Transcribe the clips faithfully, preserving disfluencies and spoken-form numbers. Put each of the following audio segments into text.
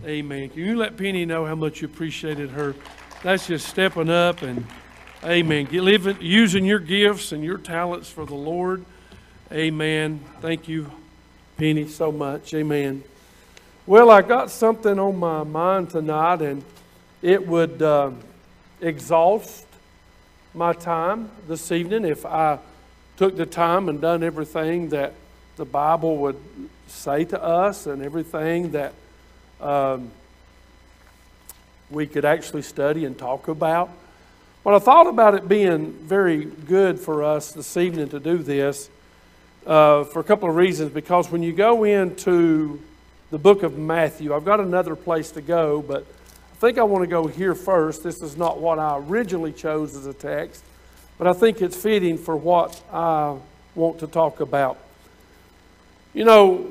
Amen. Can you let Penny know how much you appreciated her? That's just stepping up and, amen, Get, living, using your gifts and your talents for the Lord. Amen. Thank you, Penny, so much. Amen. Well, I got something on my mind tonight, and it would uh, exhaust my time this evening if I took the time and done everything that the Bible would say to us and everything that um, we could actually study and talk about. But I thought about it being very good for us this evening to do this uh, for a couple of reasons. Because when you go into the book of Matthew, I've got another place to go, but I think I want to go here first. This is not what I originally chose as a text, but I think it's fitting for what I want to talk about. You know,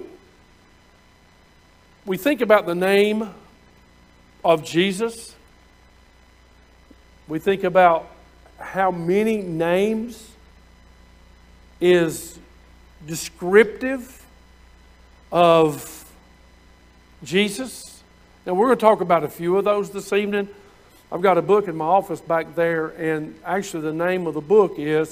we think about the name of Jesus. We think about how many names is descriptive of Jesus. Now, we're going to talk about a few of those this evening. I've got a book in my office back there, and actually the name of the book is,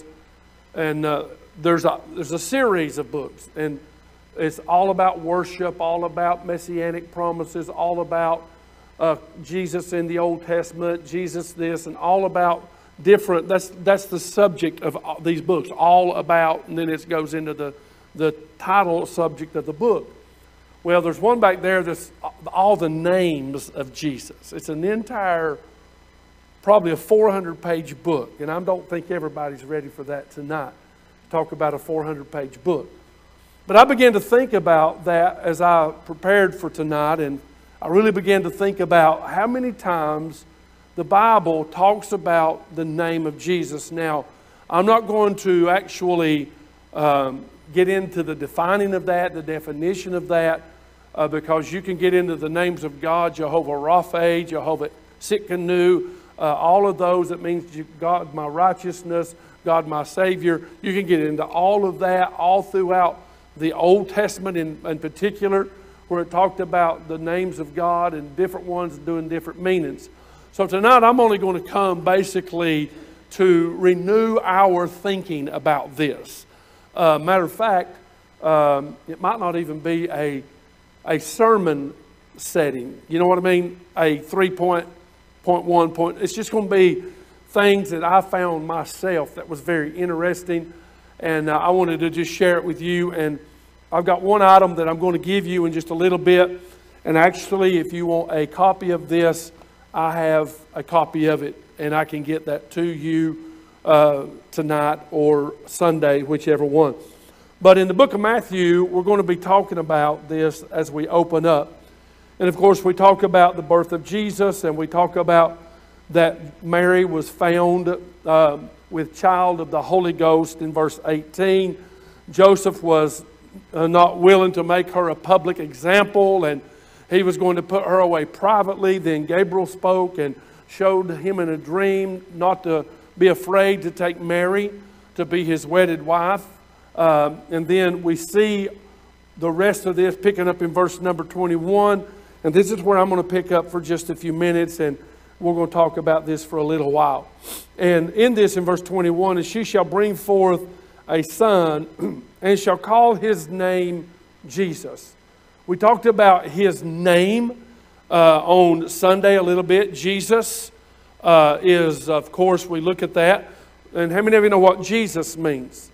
and uh, there's a there's a series of books, and it's all about worship, all about messianic promises, all about uh, Jesus in the Old Testament, Jesus this, and all about different. That's that's the subject of these books, all about, and then it goes into the the title subject of the book. Well, there's one back there that's all the names of Jesus. It's an entire, probably a four hundred page book, and I don't think everybody's ready for that tonight. Talk about a four hundred page book. But I began to think about that as I prepared for tonight, and I really began to think about how many times the Bible talks about the name of Jesus. Now, I'm not going to actually um, get into the defining of that, the definition of that, uh, because you can get into the names of God, Jehovah Rapha, Jehovah Tsidkenu, uh, all of those. That means God my righteousness, God my Savior. You can get into all of that all throughout the Old Testament in, in particular, where it talked about the names of God and different ones doing different meanings. So tonight I'm only going to come basically to renew our thinking about this. Uh, matter of fact, um, it might not even be a, a sermon setting. You know what I mean? A three-point, point one point. It's just going to be things that I found myself that was very interesting. And uh, I wanted to just share it with you. And I've got one item that I'm going to give you in just a little bit. And actually, if you want a copy of this, I have a copy of it. And I can get that to you uh, tonight or Sunday, whichever one. But in the book of Matthew, we're going to be talking about this as we open up. And of course, we talk about the birth of Jesus. And we talk about that Mary was found uh, with child of the Holy Ghost in verse eighteen. Joseph was uh, not willing to make her a public example, and he was going to put her away privately. Then Gabriel spoke and showed him in a dream not to be afraid to take Mary to be his wedded wife. Um, and then we see the rest of this picking up in verse number twenty-one. And this is where I'm going to pick up for just a few minutes, and we're going to talk about this for a little while. And in this, in verse twenty-one, and she shall bring forth a son, and shall call his name Jesus. We talked about his name uh, on Sunday a little bit. Jesus uh, is, of course, we look at that. And how many of you know what Jesus means?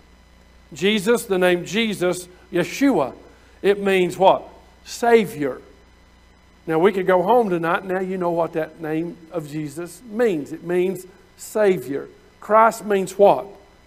Jesus, the name Jesus, Yeshua. It means what? Savior. Now, we could go home tonight. Now you know what that name of Jesus means. It means Savior. Christ means what?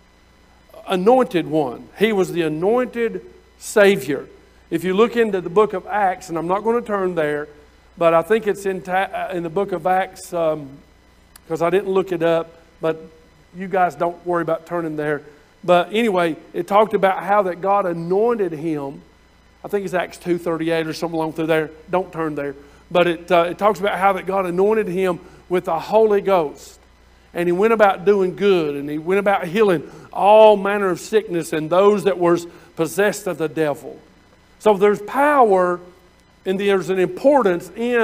Anointed one. He was the anointed Savior. If you look into the book of Acts, and I'm not going to turn there, but I think it's in, ta- in the book of Acts, um, because I didn't look it up, but you guys don't worry about turning there. But anyway, it talked about how that God anointed him. I think it's Acts two thirty-eight or something along through there. Don't turn there. But it, uh, it talks about how that God anointed him with the Holy Ghost. And he went about doing good. And he went about healing all manner of sickness and those that were possessed of the devil. So there's power and there's an importance in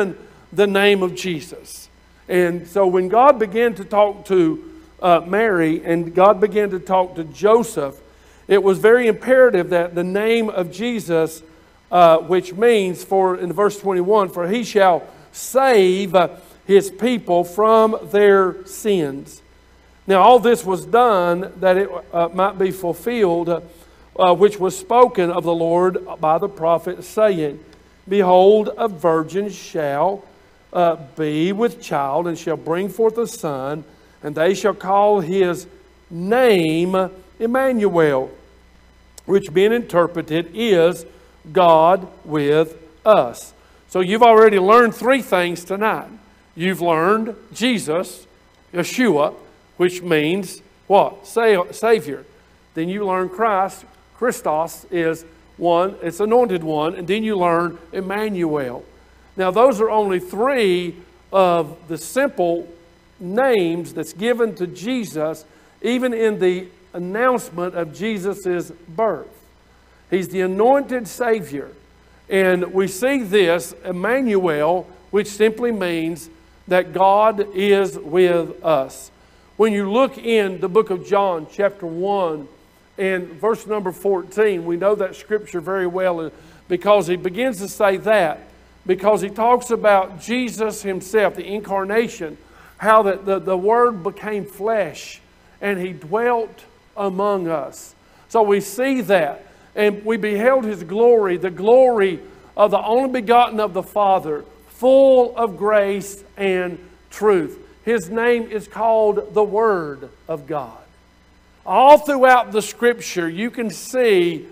the name of Jesus. And so when God began to talk to uh, Mary and God began to talk to Joseph, it was very imperative that the name of Jesus, uh, which means, for in verse twenty-one, for he shall save uh, his people from their sins. Now all this was done that it uh, might be fulfilled, uh, uh, which was spoken of the Lord by the prophet, saying, behold, a virgin shall uh, be with child, and shall bring forth a son, and they shall call his name Emmanuel, which being interpreted is God with us. So you've already learned three things tonight. You've learned Jesus, Yeshua, which means what? Sa- Savior. Then you learn Christ. Christos is one, it's anointed one. And then you learn Emmanuel. Now those are only three of the simple names that's given to Jesus, even in the announcement of Jesus' birth. He's the anointed Savior. And we see this, Emmanuel, which simply means that God is with us. When you look in the book of John, chapter one, and verse number fourteen, we know that scripture very well because he begins to say that, because he talks about Jesus himself, the incarnation, how that the, the Word became flesh and he dwelt among us. So we see that. And we beheld his glory, the glory of the only begotten of the Father, full of grace and truth. His name is called the Word of God. All throughout the Scripture, you can see,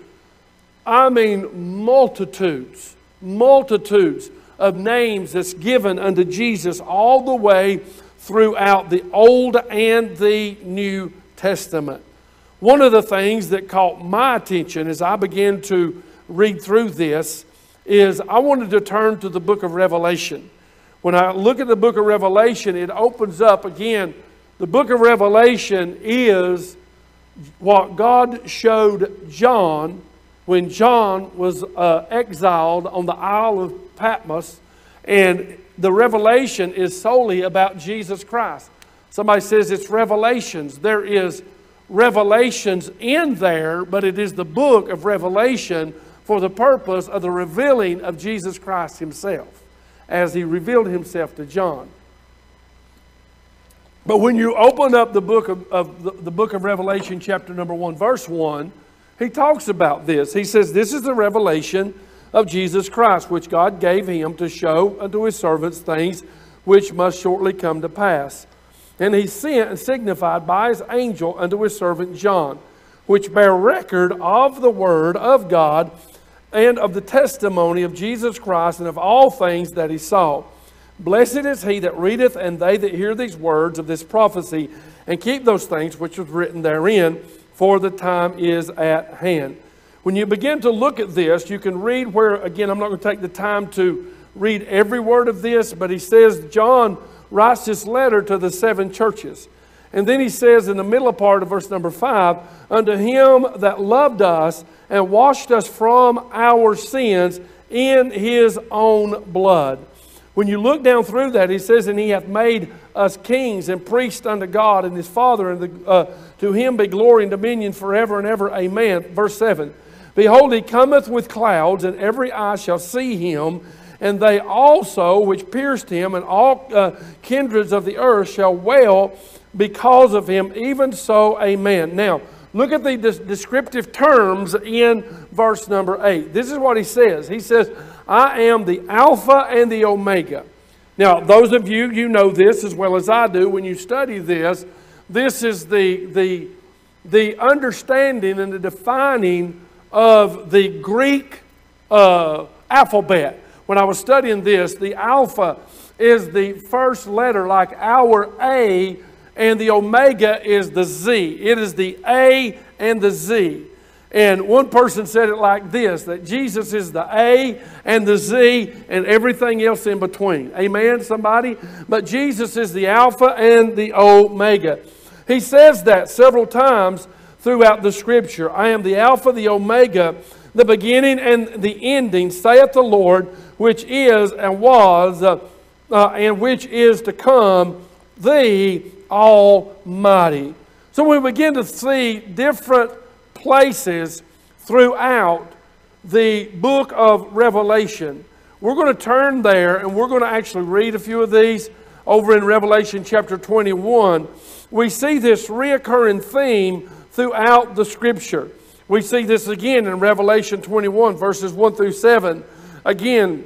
I mean, multitudes, multitudes of names that's given unto Jesus all the way throughout the Old and the New Testament. One of the things that caught my attention as I began to read through this is I wanted to turn to the book of Revelation. When I look at the book of Revelation, it opens up again. The book of Revelation is what God showed John when John was uh, exiled on the Isle of Patmos. And the revelation is solely about Jesus Christ. Somebody says it's Revelations. There is revelations in there, but it is the book of Revelation for the purpose of the revealing of Jesus Christ himself, as he revealed himself to John. But when you open up the book of, of the, the book of Revelation, chapter number one, verse one, he talks about this. He says, this is the revelation of Jesus Christ, which God gave him to show unto his servants things which must shortly come to pass. And he sent and signified by his angel unto his servant John, which bear record of the word of God and of the testimony of Jesus Christ and of all things that he saw. Blessed is he that readeth and they that hear these words of this prophecy and keep those things which was written therein, for the time is at hand. When you begin to look at this, you can read where, again, I'm not going to take the time to read every word of this, but he says, John writes this letter to the seven churches. And then he says in the middle part of verse number five, unto him that loved us and washed us from our sins in his own blood. When you look down through that, he says, and he hath made us kings and priests unto God and his Father, and the, uh, to him be glory and dominion forever and ever. Amen. Verse seven, behold, he cometh with clouds, and every eye shall see him, and they also which pierced him, and all uh, kindreds of the earth shall wail because of him. Even so, amen. Now, look at the descriptive terms in verse number eight. This is what he says. He says, I am the Alpha and the Omega. Now, those of you, you know this as well as I do. When you study this, this is the, the, the understanding and the defining of the Greek uh, alphabet. When I was studying this, the Alpha is the first letter like our A, and the Omega is the Z. It is the A and the Z. And one person said it like this, that Jesus is the A and the Z and everything else in between. Amen, somebody? But Jesus is the Alpha and the Omega. He says that several times throughout the Scripture. I am the Alpha, the Omega, the beginning and the ending, saith the Lord, which is and was, uh, uh, and which is to come, the Almighty. So we begin to see different places throughout the book of Revelation. We're going to turn there and we're going to actually read a few of these over in Revelation chapter twenty-one. We see this reoccurring theme throughout the Scripture. We see this again in Revelation twenty-one, verses one through seven. Again,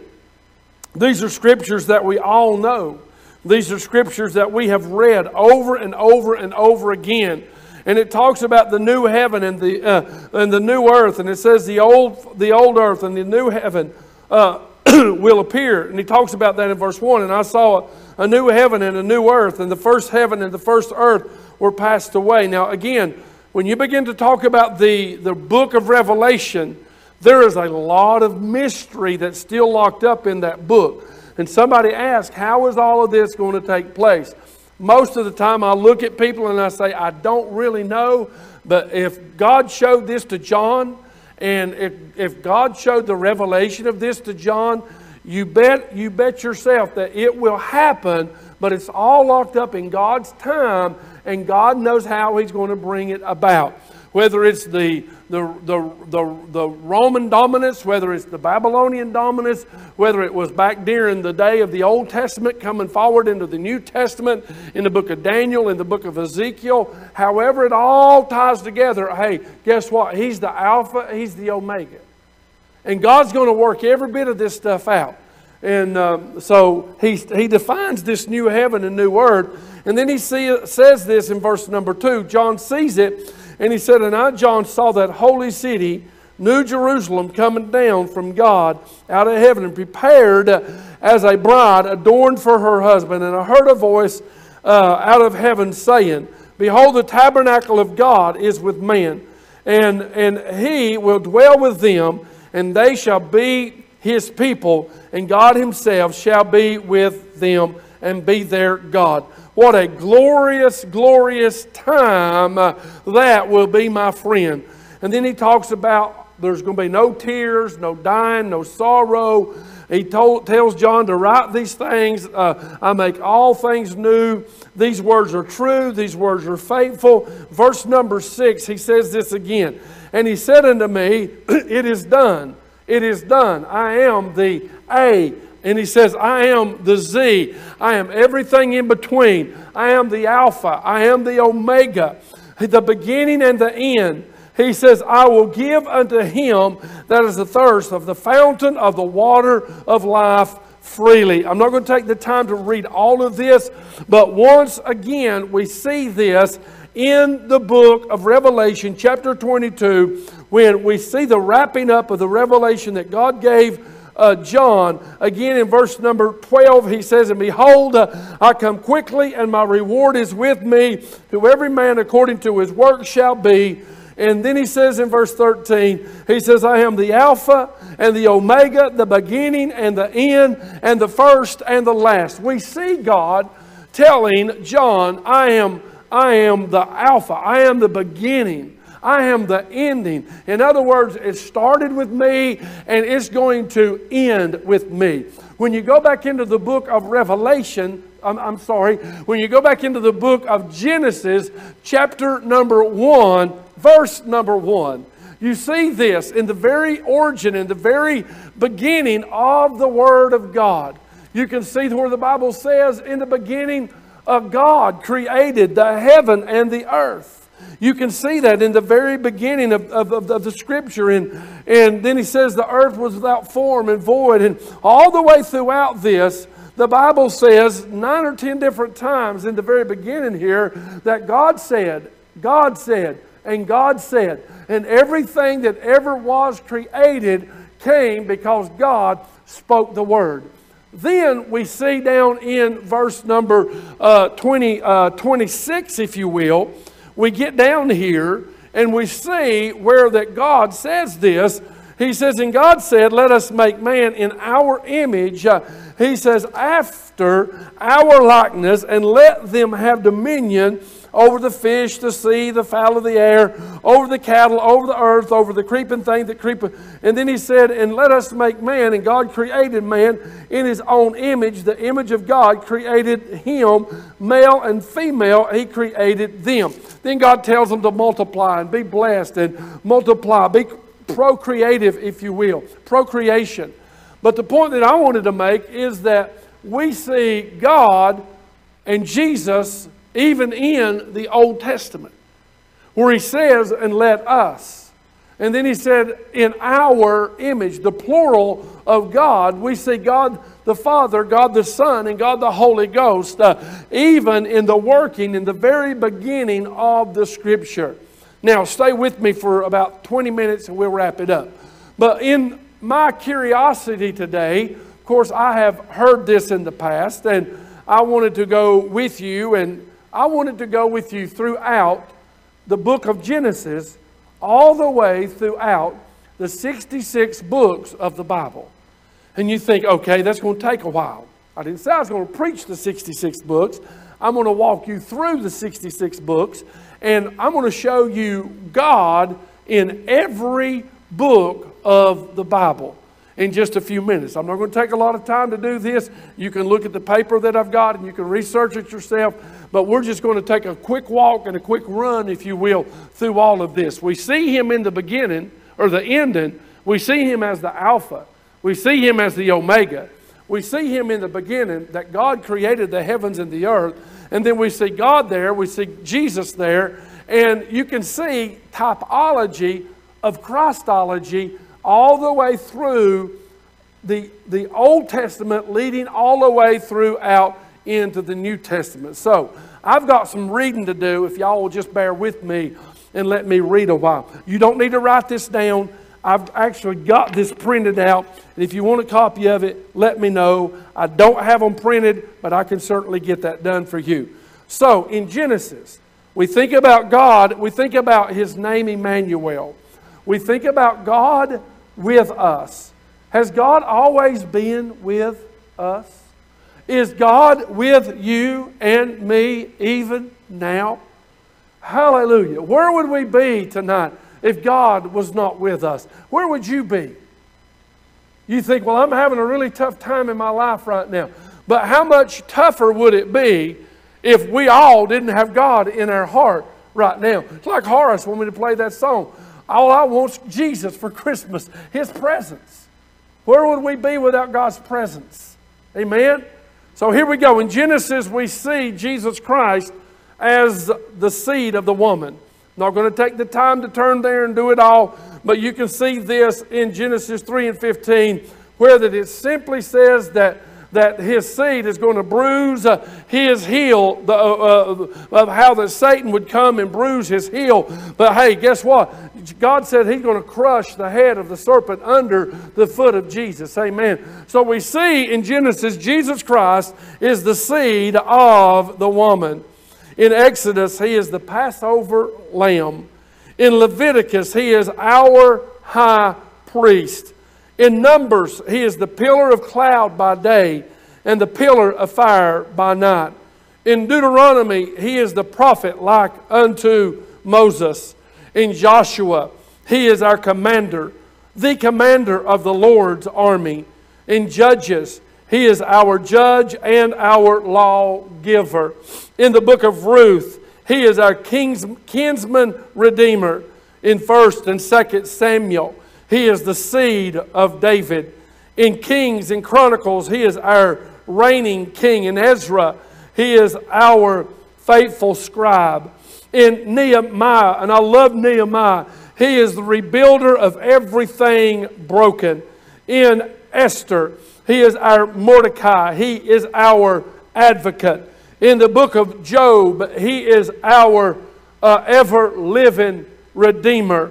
these are scriptures that we all know. These are scriptures that we have read over and over and over again. And it talks about the new heaven and the uh, and the new earth. And it says the old the old earth and the new heaven uh, will appear. And he talks about that in verse one. And I saw a, a new heaven and a new earth. And the first heaven and the first earth were passed away. Now again, when you begin to talk about the, the book of Revelation, there is a lot of mystery that's still locked up in that book. And somebody asked, how is all of this going to take place? Most of the time I look at people and I say, I don't really know. But if God showed this to John, and if, if God showed the revelation of this to John, you bet, you bet yourself that it will happen. But it's all locked up in God's time, and God knows how He's going to bring it about. Whether it's the, the, the, the, the Roman dominance, whether it's the Babylonian dominance, whether it was back during the day of the Old Testament coming forward into the New Testament, in the book of Daniel, in the book of Ezekiel, however it all ties together, hey, guess what? He's the Alpha, He's the Omega. And God's going to work every bit of this stuff out. And um, so he, he defines this new heaven and new earth. And then he see, says this in verse number two. John sees it. And he said, and I, John, saw that holy city, New Jerusalem, coming down from God out of heaven and prepared as a bride adorned for her husband. And I heard a voice uh, out of heaven saying, behold, the tabernacle of God is with men, and, and He will dwell with them, and they shall be His people, and God Himself shall be with them and be their God. What a glorious, glorious time uh, that will be, my friend. And then he talks about there's going to be no tears, no dying, no sorrow. He told, tells John to write these things. Uh, I make all things new. These words are true. These words are faithful. Verse number six, he says this again. And he said unto me, it is done. It is done. I am the A. And he says, I am the Z. I am everything in between. I am the Alpha. I am the Omega. The beginning and the end. He says, I will give unto him that is the thirst of the fountain of the water of life freely. I'm not going to take the time to read all of this, but once again we see this in the book of Revelation chapter twenty-two, when we see the wrapping up of the revelation that God gave Uh, John. Again in verse number twelve, he says, and behold, uh, I come quickly, and my reward is with me, to every man according to his work shall be. And then he says in verse thirteen, he says, I am the Alpha and the Omega, the beginning and the end, and the first and the last. We see God telling John, I am, I am the Alpha, I am the beginning, I am the ending. In other words, it started with me and it's going to end with me. When you go back into the book of Revelation, I'm, I'm sorry, when you go back into the book of Genesis, chapter number one, verse number one, you see this in the very origin, in the very beginning of the Word of God. You can see where the Bible says, in the beginning of God created the heaven and the earth. You can see that in the very beginning of, of, of, of the Scripture. And, and then he says the earth was without form and void. And all the way throughout this, the Bible says nine or ten different times in the very beginning here that God said, God said, and God said. And everything that ever was created came because God spoke the Word. Then we see down in verse number uh, twenty, uh, twenty-six, if you will, we get down here and we see where that God says this. He says, and God said, let us make man in our image. Uh, he says, after our likeness, and let them have dominion over the fish, the sea, the fowl of the air, over the cattle, over the earth, over the creeping thing that creepeth. And then he said, and let us make man. And God created man in his own image. The image of God created him, male and female, he created them. Then God tells them to multiply and be blessed and multiply, be procreative, if you will, procreation. But the point that I wanted to make is that we see God and Jesus even in the Old Testament, where he says, and let us. And then he said, in our image, the plural of God, we see God the Father, God the Son, and God the Holy Ghost, uh, even in the working, in the very beginning of the Scripture. Now, stay with me for about twenty minutes and we'll wrap it up. But in my curiosity today, of course, I have heard this in the past, and I wanted to go with you, and I wanted to go with you throughout the book of Genesis, all the way throughout the sixty-six books of the Bible. And you think, okay, that's going to take a while. I didn't say I was going to preach the sixty-six books. I'm going to walk you through the sixty-six books, and I'm going to show you God in every book of the Bible in just a few minutes. I'm not going to take a lot of time to do this. You can look at the paper that I've got and you can research it yourself. But we're just going to take a quick walk and a quick run, if you will, through all of this. We see him in the beginning, or the ending. We see him as the Alpha. We see him as the Omega. We see him in the beginning, that God created the heavens and the earth. And then we see God there. We see Jesus there. And you can see typology of Christology all the way through the, the Old Testament, leading all the way throughout into the New Testament. So I've got some reading to do, if y'all will just bear with me and let me read a while. You don't need to write this down. I've actually got this printed out. And if you want a copy of it, let me know. I don't have them printed, but I can certainly get that done for you. So in Genesis, we think about God. We think about his name Emmanuel. We think about God with us. Has God always been with us? Is God with you and me even now? Hallelujah. Where would we be tonight if God was not with us? Where would you be? You think, well, I'm having a really tough time in my life right now. But how much tougher would it be if we all didn't have God in our heart right now? It's like Horace wanted me to play that song. All I want's Jesus for Christmas, his presence. Where would we be without God's presence? Amen? So here we go. In Genesis, we see Jesus Christ as the seed of the woman. Not going to take the time to turn there and do it all, but you can see this in Genesis three and fifteen, where that it simply says that that his seed is going to bruise uh, his heel, the, uh, uh, of how that Satan would come and bruise his heel. But hey, guess what? God said he's going to crush the head of the serpent under the foot of Jesus. Amen. So we see in Genesis, Jesus Christ is the seed of the woman. In Exodus, he is the Passover lamb. In Leviticus, he is our high priest. In Numbers, he is the pillar of cloud by day and the pillar of fire by night. In Deuteronomy, he is the prophet like unto Moses. In Joshua, he is our commander, the commander of the Lord's army. In Judges, he is our judge and our lawgiver. In the book of Ruth, he is our king's, kinsman redeemer. In First and Second Samuel, he is the seed of David. In Kings and Chronicles, he is our reigning king. In Ezra, he is our faithful scribe. In Nehemiah, and I love Nehemiah, he is the rebuilder of everything broken. In Esther, he is our Mordecai. He is our advocate. In the book of Job, he is our uh, ever-living Redeemer.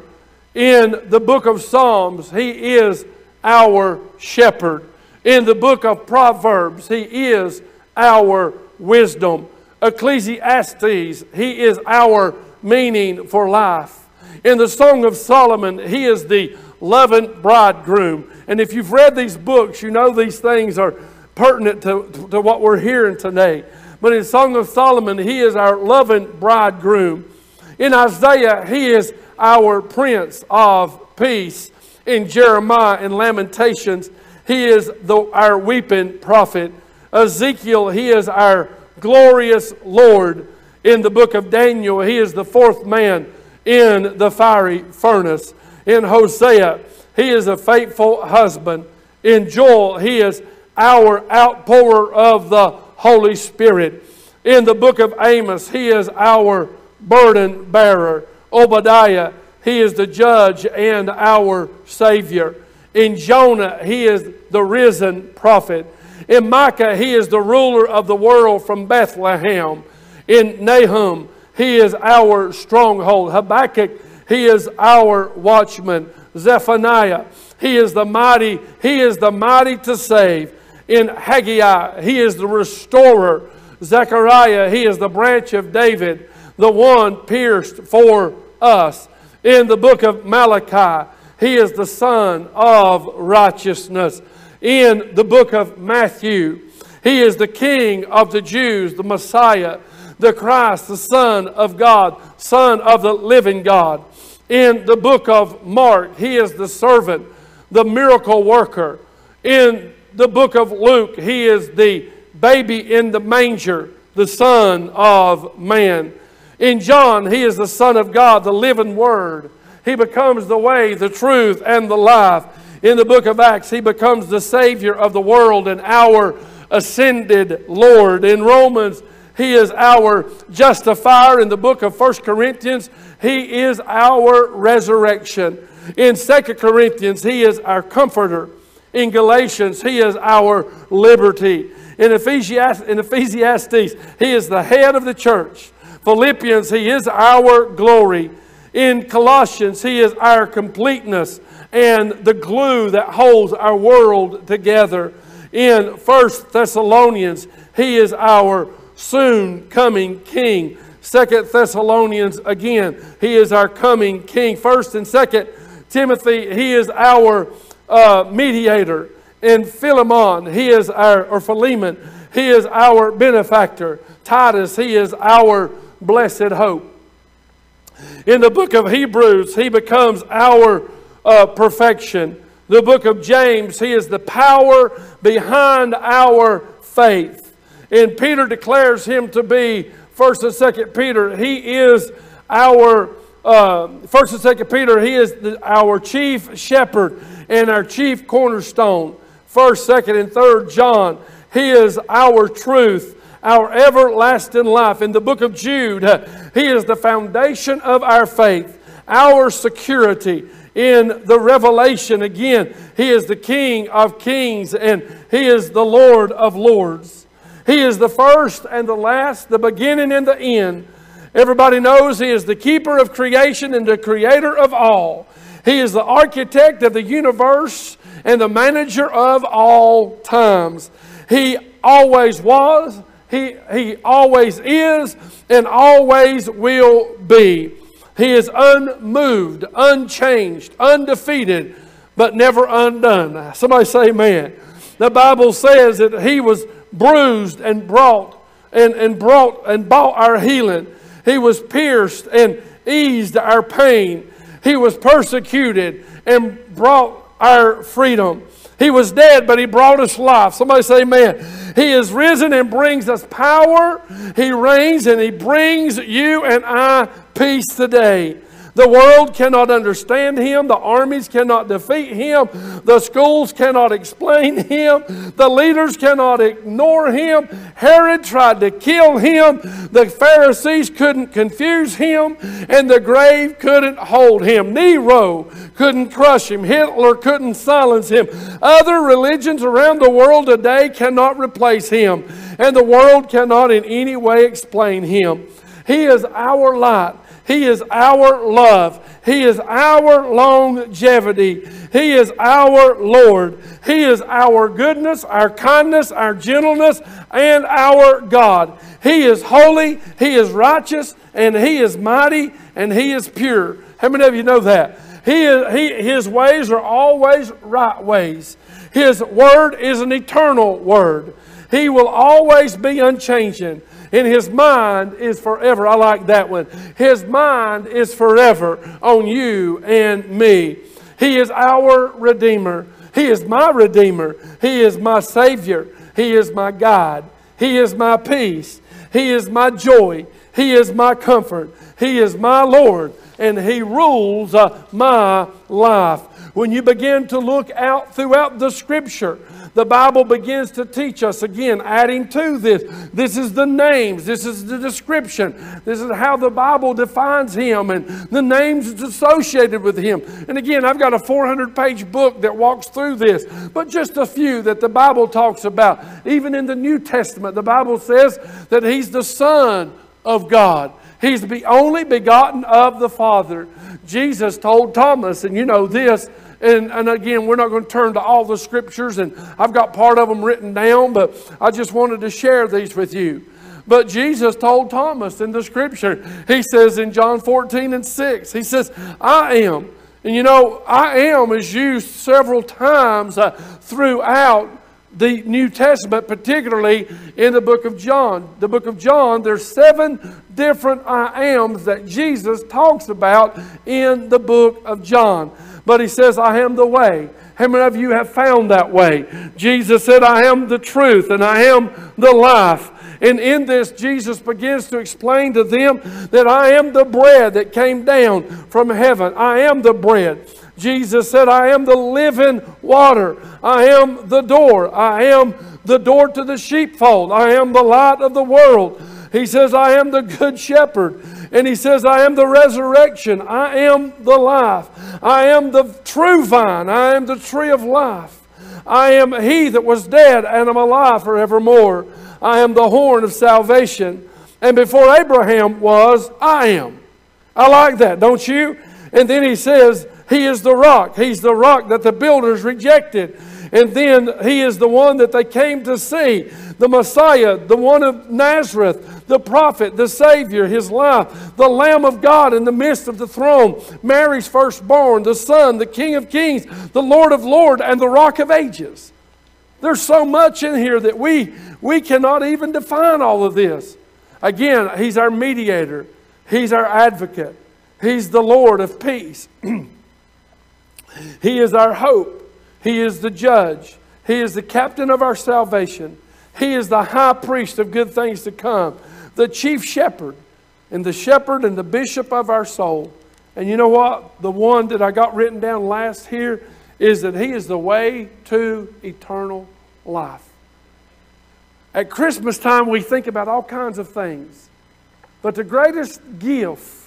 In the book of Psalms, he is our shepherd. In the book of Proverbs, he is our wisdom. Ecclesiastes, he is our meaning for life. In the Song of Solomon, he is the loving bridegroom. And if you've read these books, you know these things are pertinent to, to what we're hearing today. But in Song of Solomon, He is our loving bridegroom. In Isaiah, He is our Prince of Peace. In Jeremiah and Lamentations, He is the, our weeping prophet. Ezekiel, He is our glorious Lord. In the book of Daniel, He is the fourth man in the fiery furnace. In Hosea, He is a faithful husband. In Joel, He is our outpourer of the Holy Spirit. In the book of Amos, He is our burden bearer. Obadiah, He is the judge and our Savior. In Jonah, He is the risen prophet. In Micah, He is the ruler of the world from Bethlehem. In Nahum, He is our stronghold. Habakkuk, He is our watchman. Zephaniah, He is the mighty, He is the mighty to save. In Haggai, He is the restorer. Zechariah, He is the branch of David, the one pierced for us. In the book of Malachi, He is the Son of righteousness. In the book of Matthew, He is the King of the Jews, the Messiah, the Christ, the Son of God, Son of the living God. In the book of Mark, He is the servant, the miracle worker. In the book of Luke, He is the baby in the manger, the Son of Man. In John, He is the Son of God, the living Word. He becomes the way, the truth, and the life. In the book of Acts, He becomes the Savior of the world and our ascended Lord. In Romans, He is our justifier. In the book of First Corinthians, He is our resurrection. In Second Corinthians, He is our comforter. In Galatians, He is our liberty. In Ecclesiastes, in Ecclesiastes, He is the head of the church. Philippians, He is our glory. In Colossians, He is our completeness and the glue that holds our world together. In First Thessalonians, He is our soon coming King. Second Thessalonians, again, He is our coming King. First and Second Timothy, He is our uh, mediator. In Philemon, He is our, or Philemon, He is our benefactor. Titus, He is our blessed hope. In the book of Hebrews, He becomes our uh, perfection. The book of James, He is the power behind our faith. And Peter declares Him to be, First and Second Peter, He is our, uh, First and Second Peter, He is the, our chief shepherd and our chief cornerstone. First, Second, and Third John, He is our truth, our everlasting life. In the book of Jude, He is the foundation of our faith, our security. In the Revelation, again, He is the King of kings and He is the Lord of lords. He is the first and the last, the beginning and the end. Everybody knows He is the keeper of creation and the creator of all. He is the architect of the universe and the manager of all times. He always was, He, he always is, and always will be. He is unmoved, unchanged, undefeated, but never undone. Somebody say amen. The Bible says that He was bruised and brought and, and brought and bought our healing. He was pierced and eased our pain. He was persecuted and brought our freedom. He was dead, but He brought us life. Somebody say amen. He is risen and brings us power. He reigns and He brings you and I peace today. The world cannot understand Him. The armies cannot defeat Him. The schools cannot explain Him. The leaders cannot ignore Him. Herod tried to kill Him. The Pharisees couldn't confuse Him. And the grave couldn't hold Him. Nero couldn't crush Him. Hitler couldn't silence Him. Other religions around the world today cannot replace Him. And the world cannot in any way explain Him. He is our light. He is our love. He is our longevity. He is our Lord. He is our goodness, our kindness, our gentleness, and our God. He is holy, He is righteous, and He is mighty, and He is pure. How many of you know that? He is, he, His ways are always right ways. His word is an eternal word. He will always be unchanging. And His mind is forever. I like that one. His mind is forever on you and me. He is our Redeemer. He is my Redeemer. He is my Savior. He is my God. He is my peace. He is my joy. He is my comfort. He is my Lord. And He rules uh, my life. When you begin to look out throughout the Scripture, the Bible begins to teach us, again, adding to this. This is the names. This is the description. This is how the Bible defines Him and the names associated with Him. And again, I've got a four hundred page book that walks through this, but just a few that the Bible talks about. Even in the New Testament, the Bible says that He's the Son of God. He's the only begotten of the Father. Jesus told Thomas, and you know this, And, and again, we're not going to turn to all the scriptures, and I've got part of them written down, but I just wanted to share these with you. But Jesus told Thomas in the scripture, He says in John fourteen and six, He says, I am. And you know, I am is used several times uh, throughout the New Testament, particularly in the book of John. The book of John, there's seven different I ams that Jesus talks about in the book of John. But He says, I am the way. How many of you have found that way? Jesus said, I am the truth and I am the life. And in this, Jesus begins to explain to them that I am the bread that came down from heaven. I am the bread. Jesus said, I am the living water. I am the door. I am the door to the sheepfold. I am the light of the world. He says, I am the good shepherd. And He says, I am the resurrection. I am the life. I am the true vine. I am the tree of life. I am He that was dead and am alive forevermore. I am the horn of salvation. And before Abraham was, I am. I like that, don't you? And then He says, He is the rock. He's the rock that the builders rejected. And then He is the one that they came to see. The Messiah, the one of Nazareth, the prophet, the Savior, His life, the Lamb of God in the midst of the throne, Mary's firstborn, the Son, the King of Kings, the Lord of Lords, and the Rock of Ages. There's so much in here that we, we cannot even define all of this. Again, He's our mediator. He's our advocate. He's the Lord of peace. He is our hope. He is the judge. He is the captain of our salvation. He is the high priest of good things to come. The chief shepherd and the shepherd and the bishop of our soul. And you know what? The one that I got written down last here is that He is the way to eternal life. At Christmas time, we think about all kinds of things. But the greatest gift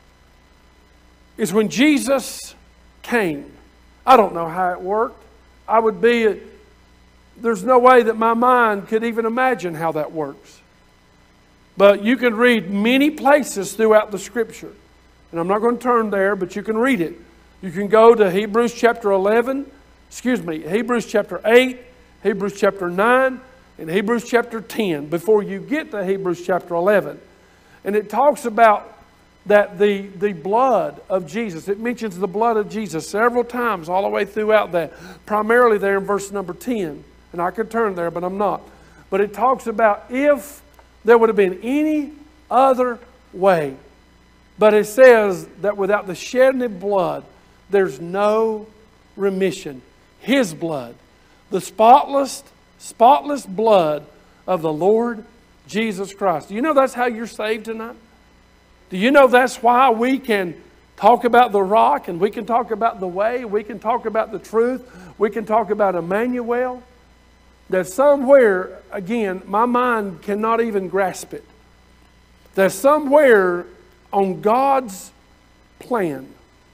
is when Jesus came. I don't know how it worked. I would be, there's no way that my mind could even imagine how that works. But you can read many places throughout the Scripture. And I'm not going to turn there, but you can read it. You can go to Hebrews chapter eleven, excuse me, Hebrews chapter eight, Hebrews chapter nine, and Hebrews chapter ten before you get to Hebrews chapter eleven. And it talks about that the, the blood of Jesus, it mentions the blood of Jesus several times all the way throughout that. Primarily there in verse number ten. And I could turn there, but I'm not. But it talks about if there would have been any other way. But it says that without the shedding of blood, there's no remission. His blood, the spotless, spotless blood of the Lord Jesus Christ. Do you know that's how you're saved tonight? Do you know that's why we can talk about the rock and we can talk about the way, we can talk about the truth, we can talk about Emmanuel? That somewhere, again, my mind cannot even grasp it. That somewhere on God's plan,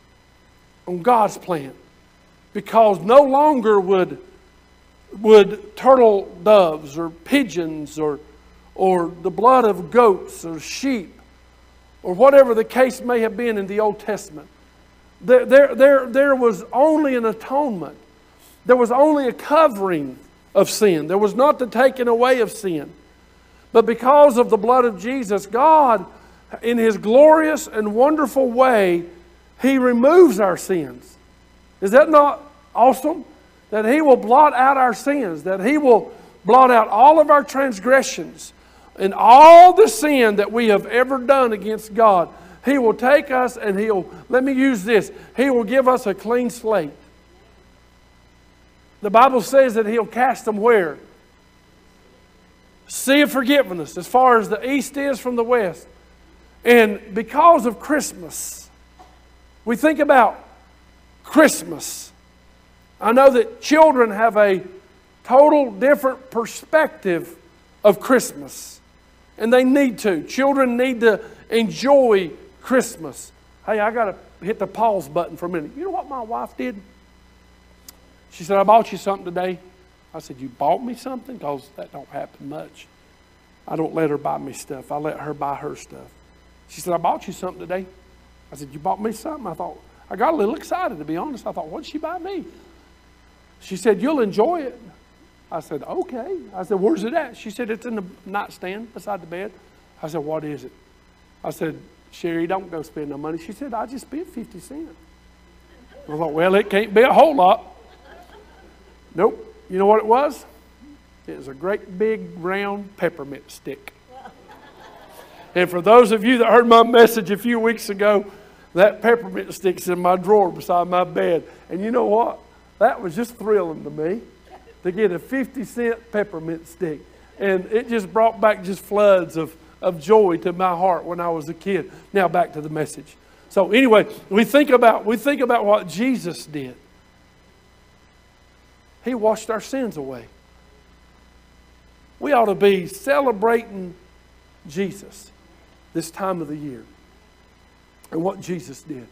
on God's plan, because no longer would, would turtle doves or pigeons or, or the blood of goats or sheep or whatever the case may have been in the Old Testament. There, there, there, there was only an atonement. There was only a covering of sin. There was not the taking away of sin. But because of the blood of Jesus, God, in His glorious and wonderful way, He removes our sins. Is that not awesome? That He will blot out our sins. That He will blot out all of our transgressions and all the sin that we have ever done against God. He will take us and He'll, let me use this, He will give us a clean slate. The Bible says that He'll cast them where? Sea of forgiveness, as far as the east is from the west. And because of Christmas, we think about Christmas. I know that children have a total different perspective of Christmas. And they need to. Children need to enjoy Christmas. Hey, I got to hit the pause button for a minute. You know what my wife did? She said, I bought you something today. I said, you bought me something? Because that don't happen much. I don't let her buy me stuff. I let her buy her stuff. She said, I bought you something today. I said, you bought me something? I thought, I got a little excited, to be honest. I thought, what did she buy me? She said, you'll enjoy it. I said, okay. I said, where's it at? She said, it's in the nightstand beside the bed. I said, what is it? I said, Sherry, don't go spend no money. She said, I just spent fifty cents. I thought, well, it can't be a whole lot. Nope. You know what it was? It was a great big round peppermint stick. And for those of you that heard my message a few weeks ago, that peppermint stick's in my drawer beside my bed. And you know what? That was just thrilling to me, to get a fifty cent peppermint stick. And it just brought back just floods of, of joy to my heart when I was a kid. Now back to the message. So anyway, we think about, we think about what Jesus did. He washed our sins away. We ought to be celebrating Jesus this time of the year and what Jesus did.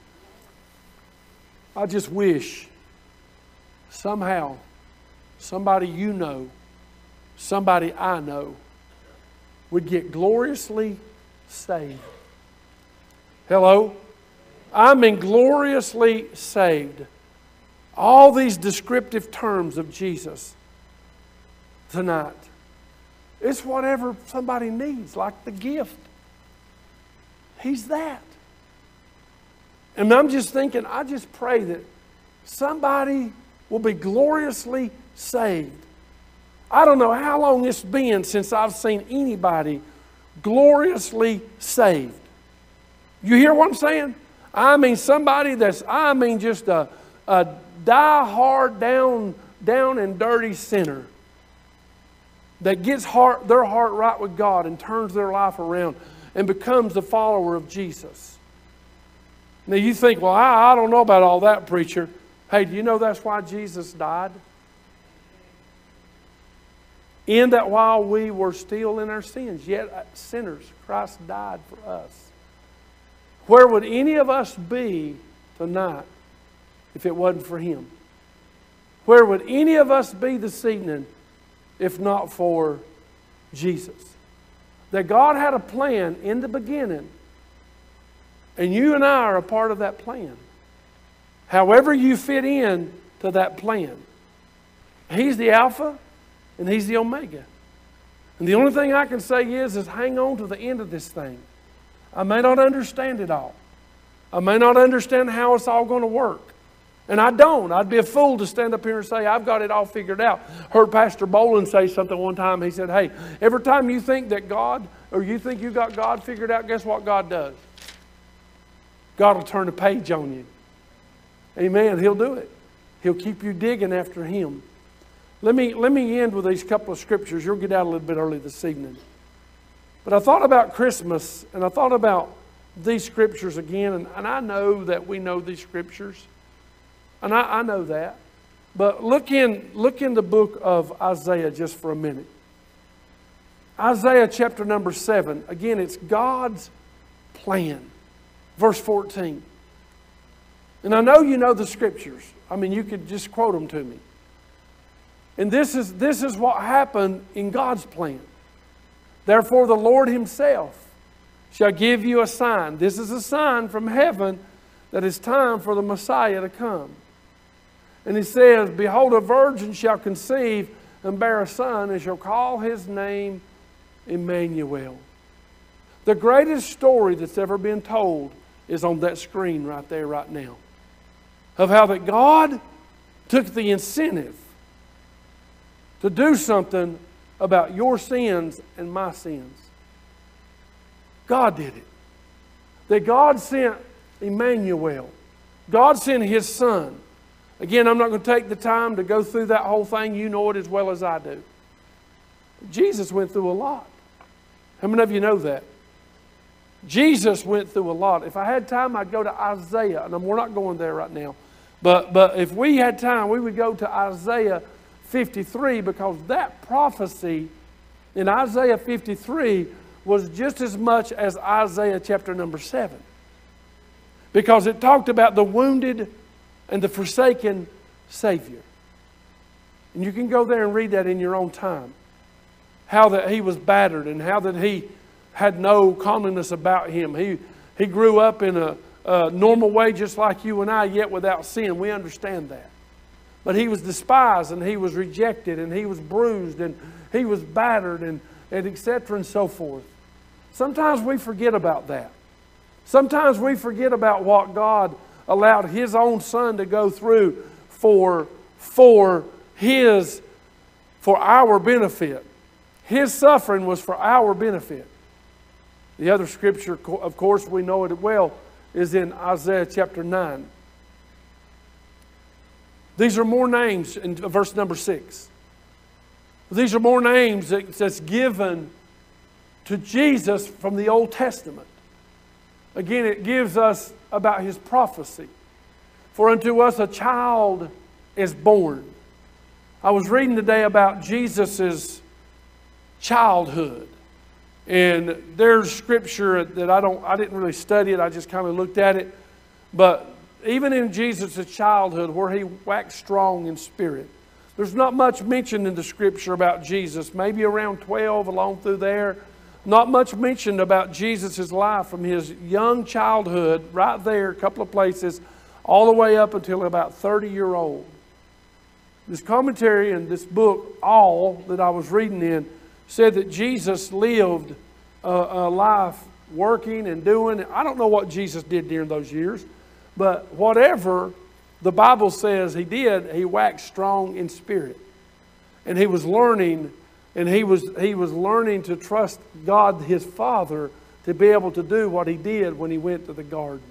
I just wish somehow somebody you know, somebody I know, would get gloriously saved. Hello? I mean gloriously saved. All these descriptive terms of Jesus tonight. It's whatever somebody needs, like the gift. He's that. And I'm just thinking, I just pray that somebody will be gloriously saved. I don't know how long it's been since I've seen anybody gloriously saved. You hear what I'm saying? I mean somebody that's, I mean just a, a die-hard, down, down and dirty sinner that gets heart, their heart right with God and turns their life around and becomes a follower of Jesus. Now you think, well, I, I don't know about all that, preacher. Hey, do you know that's why Jesus died? In that while we were still in our sins, yet sinners, Christ died for us. Where would any of us be tonight if it wasn't for Him? Where would any of us be this evening if not for Jesus? That God had a plan in the beginning, and you and I are a part of that plan. However you fit in to that plan. He's the Alpha and He's the Omega. And the only thing I can say is, is hang on to the end of this thing. I may not understand it all. I may not understand how it's all going to work. And I don't. I'd be a fool to stand up here and say, I've got it all figured out. Heard Pastor Boland say something one time. He said, hey, every time you think that God, or you think you got God figured out, guess what God does? God will turn the page on you. Amen. He'll do it. He'll keep you digging after Him. Let me, let me end with these couple of scriptures. You'll get out a little bit early this evening. But I thought about Christmas, and I thought about these scriptures again, and, and I know that we know these scriptures. And I, I know that. But look in, look in the book of Isaiah just for a minute. Isaiah chapter number seven. Again, it's God's plan. Verse fourteen. And I know you know the scriptures. I mean, you could just quote them to me. And this is, this is what happened in God's plan. Therefore the Lord Himself shall give you a sign. This is a sign from heaven that it's time for the Messiah to come. And He says, behold, a virgin shall conceive and bear a son, and shall call His name Emmanuel. The greatest story that's ever been told is on that screen right there, right now. Of how that God took the incentive to do something about your sins and my sins. God did it. That God sent Emmanuel. God sent His Son. Again, I'm not going to take the time to go through that whole thing. You know it as well as I do. Jesus went through a lot. How many of you know that? Jesus went through a lot. If I had time, I'd go to Isaiah. And we're not going there right now. But, but if we had time, we would go to Isaiah fifty-three, because that prophecy in Isaiah fifty-three was just as much as Isaiah chapter number seven. Because it talked about the wounded and the forsaken Savior. And you can go there and read that in your own time. How that He was battered and how that He had no comeliness about Him. He, he grew up in a, a normal way just like you and I, yet without sin. We understand that. But He was despised and He was rejected and He was bruised and He was battered and, and et cetera and so forth. Sometimes we forget about that. Sometimes we forget about what God allowed His own Son to go through for, for His, for our benefit. His suffering was for our benefit. The other scripture, of course, we know it well, is in Isaiah chapter nine. These are more names in verse number six. These are more names that's given to Jesus from the Old Testament. Again, it gives us about His prophecy. For unto us a child is born. I was reading today about Jesus' childhood. And there's scripture that I don't I didn't really study it, I just kind of looked at it. But even in Jesus' childhood, where He waxed strong in spirit, there's not much mentioned in the scripture about Jesus. Maybe around twelve along through there. Not much mentioned about Jesus' life from His young childhood, right there, a couple of places, all the way up until about thirty year old. This commentary in this book, All, that I was reading in, said that Jesus lived a, a life working and doing. I don't know what Jesus did during those years, but whatever the Bible says He did, He waxed strong in spirit. And He was learning, and he was, he was learning to trust God, His Father, to be able to do what He did when He went to the garden.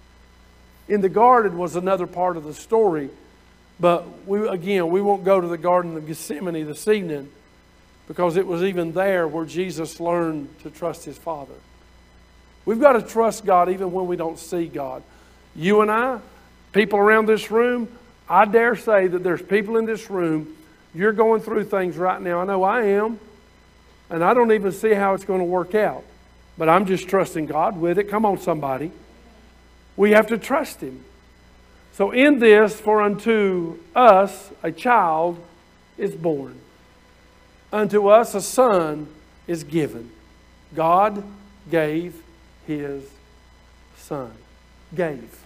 In the garden was another part of the story, but we, again, we won't go to the Garden of Gethsemane this evening, because it was even there where Jesus learned to trust His Father. We've got to trust God even when we don't see God. You and I, people around this room, I dare say that there's people in this room, you're going through things right now. I know I am. And I don't even see how it's going to work out. But I'm just trusting God with it. Come on, somebody. We have to trust Him. So in this, for unto us a child is born. Unto us a son is given. God gave His Son. Gave.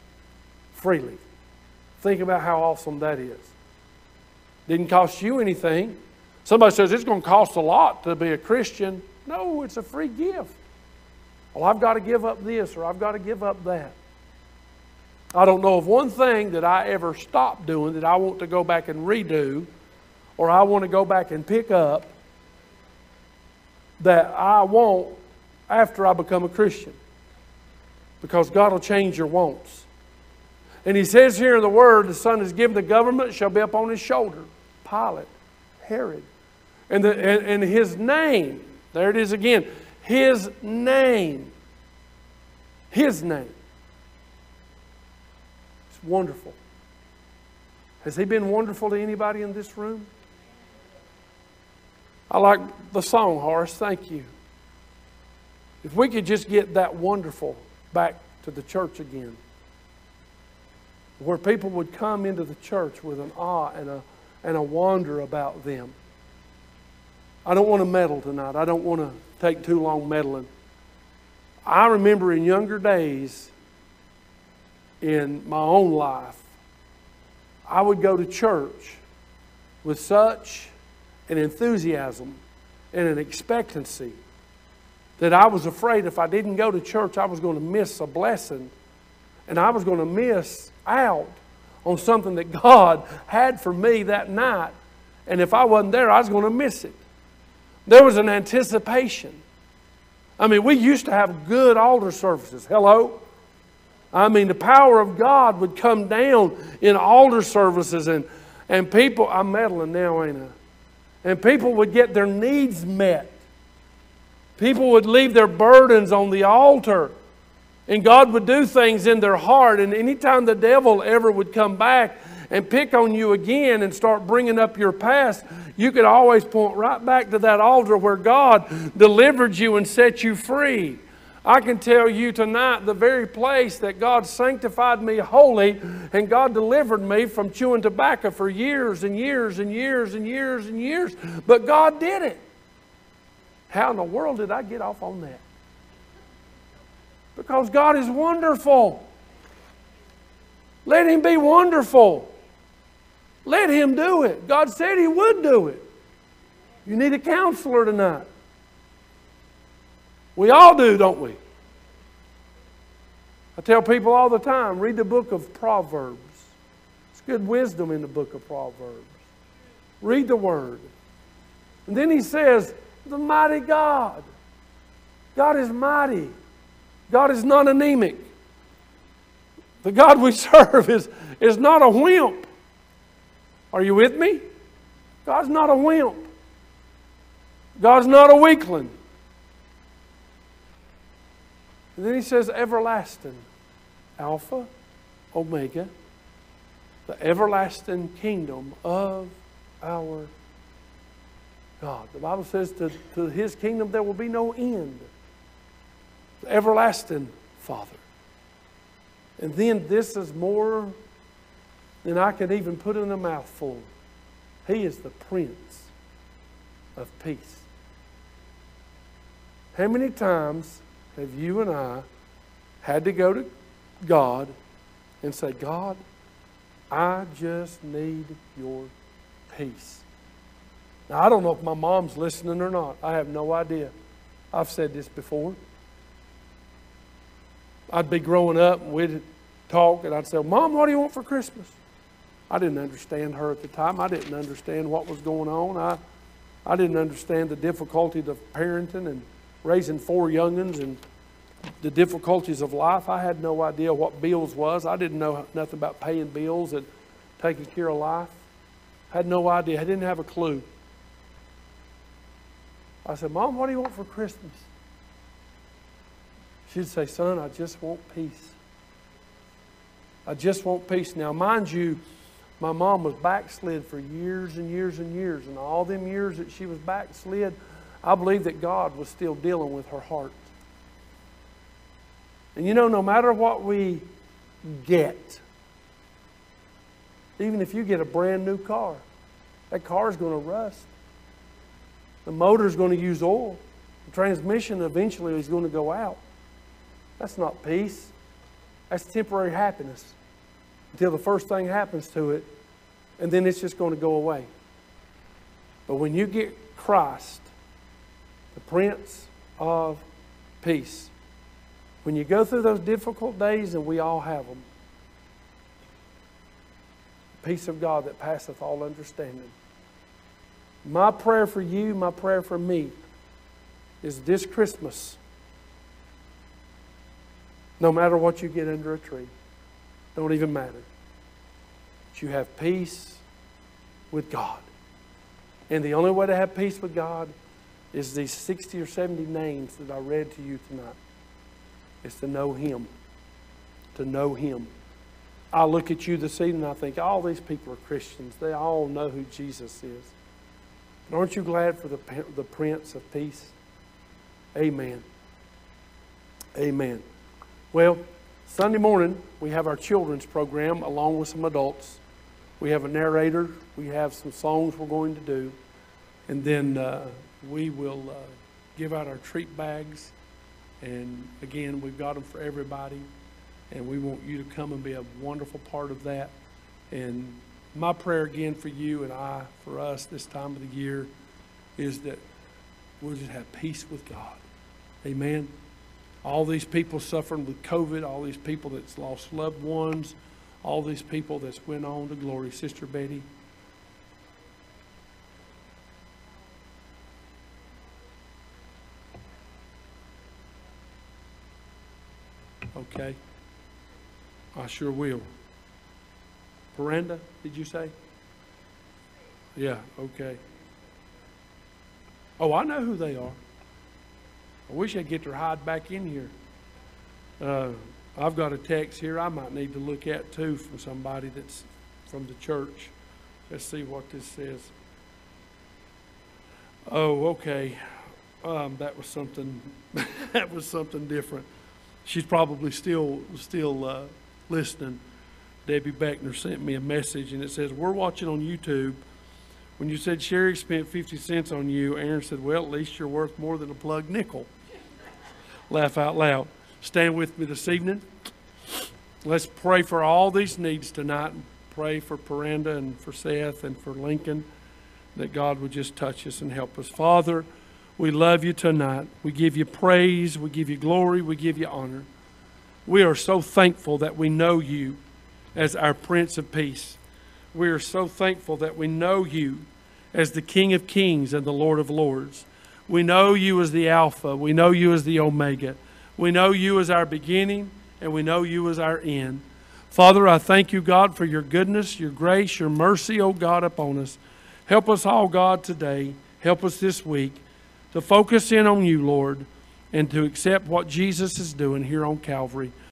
Freely. Think about how awesome that is. Didn't cost you anything. Somebody says it's going to cost a lot to be a Christian. No, it's a free gift. Well, I've got to give up this or I've got to give up that. I don't know of one thing that I ever stopped doing that I want to go back and redo, or I want to go back and pick up, that I won't after I become a Christian. Because God will change your wants. And He says here in the Word, the Son is given the government, shall be upon His shoulder. Pilate, Herod. And, the, and, and His name, there it is again, His name. His name. It's wonderful. Has He been wonderful to anybody in this room? I like the song, Horace. Thank you. If we could just get that wonderful back to the church again, where people would come into the church with an awe and a, and a wonder about them. I don't want to meddle tonight. I don't want to take too long meddling. I remember in younger days, in my own life, I would go to church with such an enthusiasm and an expectancy that I was afraid if I didn't go to church, I was going to miss a blessing. And I was going to miss out on something that God had for me that night. And if I wasn't there, I was going to miss it. There was an anticipation. I mean, we used to have good altar services. Hello? I mean, the power of God would come down in altar services, and, and people, I'm meddling now, ain't I? And people would get their needs met. People would leave their burdens on the altar. And God would do things in their heart. And anytime the devil ever would come back and pick on you again and start bringing up your past, you could always point right back to that altar where God delivered you and set you free. I can tell you tonight, the very place that God sanctified me holy, and God delivered me from chewing tobacco for years and years and years and years and years. But God did it. How in the world did I get off on that? Because God is wonderful. Let Him be wonderful. Let Him do it. God said He would do it. You need a counselor tonight. We all do, don't we? I tell people all the time, read the book of Proverbs. There's good wisdom in the book of Proverbs. Read the Word. And then he says, the mighty God. God is mighty. God is not anemic. The God we serve is, is not a wimp. Are you with me? God's not a wimp. God's not a weakling. And then he says, everlasting, Alpha, Omega, the everlasting kingdom of our God. The Bible says to, to His kingdom there will be no end. The everlasting Father. And then this is more than I can even put in a mouthful. He is the Prince of Peace. How many times have you and I had to go to God and say, God, I just need your peace. Now, I don't know if my mom's listening or not. I have no idea. I've said this before. I'd be growing up and we'd talk and I'd say, Mom, what do you want for Christmas? I didn't understand her at the time. I didn't understand what was going on. I, I didn't understand the difficulties of parenting and raising four young'uns and the difficulties of life. I had no idea what bills was. I didn't know nothing about paying bills and taking care of life. I had no idea. I didn't have a clue. I said, Mom, what do you want for Christmas? She'd say, son, I just want peace. I just want peace. Now, mind you, my mom was backslid for years and years and years. And all them years that she was backslid, I believe that God was still dealing with her heart. And you know, no matter what we get, even if you get a brand new car, that car is going to rust. The motor is going to use oil. The transmission eventually is going to go out. That's not peace. That's temporary happiness until the first thing happens to it, and then it's just going to go away. But when you get Christ, the Prince of Peace, when you go through those difficult days, and we all have them, the peace of God that passeth all understanding. My prayer for you, my prayer for me, is this Christmas, no matter what you get under a tree, don't even matter, that you have peace with God. And the only way to have peace with God is these sixty or seventy names that I read to you tonight. It's to know Him. To know Him. I look at you this evening and I think, all these people are Christians. They all know who Jesus is. But aren't you glad for the, the Prince of Peace? Amen. Amen. Well, Sunday morning we have our children's program along with some adults. We have a narrator. We have some songs we're going to do. And then uh, we will uh, give out our treat bags. And again, we've got them for everybody. And we want you to come and be a wonderful part of that. And my prayer again for you and I, for us this time of the year, is that we'll just have peace with God. Amen. All these people suffering with COVID, all these people that's lost loved ones, all these people that's went on to glory. Sister Betty. Okay. I sure will. Miranda, did you say? Yeah, okay. Oh, I know who they are. I wish I'd get their hide back in here. Uh, I've got a text here I might need to look at too from somebody that's from the church. Let's see what this says. Oh, okay. Um, that was something. That was something different. She's probably still still uh, listening. Debbie Beckner sent me a message, and it says, "We're watching on YouTube. When you said Sherry spent fifty cents on you, Aaron said, well, at least you're worth more than a plug nickel." Laugh out loud. Stand with me this evening. Let's pray for all these needs tonight. Pray for Miranda and for Seth and for Lincoln, that God would just touch us and help us. Father, we love you tonight. We give you praise. We give you glory. We give you honor. We are so thankful that we know you as our Prince of Peace. We are so thankful that we know you as the King of Kings and the Lord of Lords. We know you as the Alpha. We know you as the Omega. We know you as our beginning, and we know you as our end. Father, I thank you, God, for your goodness, your grace, your mercy, oh God, upon us. Help us all, God, today. Help us this week to focus in on you, Lord, and to accept what Jesus is doing here on Calvary.